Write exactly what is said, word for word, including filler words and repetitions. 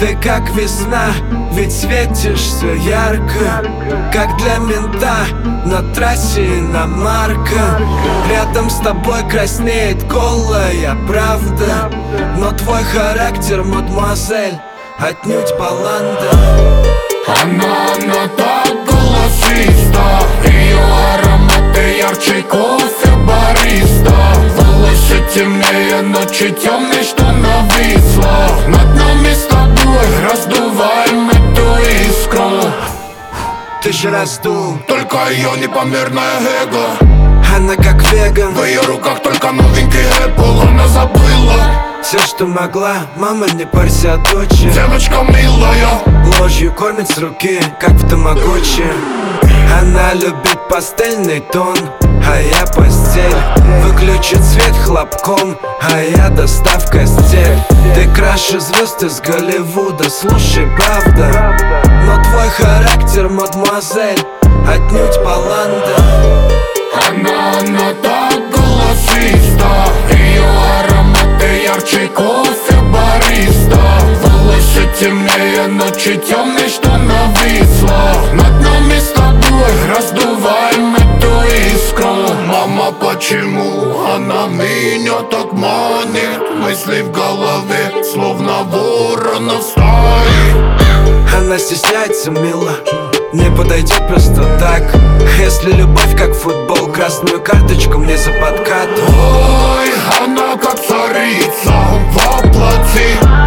Ты как весна, ведь светишься ярко, как для мента на трассе иномарка. Рядом с тобой краснеет голая правда, но твой характер, мадемуазель, отнюдь баланда. Она, она так голосиста, ее ароматы ярче кофе бариста. Волосы темнее ночи темной, что нависла над нами с тобой, раздуваем эту искру. Ты же раздул Только ее непомерное эго. Она как веган, в ее руках только новенький Apple. Она забыла все, что могла, мама, не парься, дочь. девочка милая, ложью кормит с руки, как в тамагочи. Она любит пастельный тон, а я постель. Выключит свет хлопком, а я доставка стель. Ты краше звезд из Голливуда, слушай, правда, но твой характер, мадемуазель, отнюдь баланда. Она, она так голосиста, ее ароматы ярче кофе бариста. Волосы темнее ночи темной, что нависла над нами с тобой, раздуваем эту искру. Мама, почему она меня так манит? Мысли в голове, словно ворона в стае. Она стесняется, мило, не подойдет просто так. Если любовь как футбол, красную карточку мне за подкат. Ой, она как царица воплоти.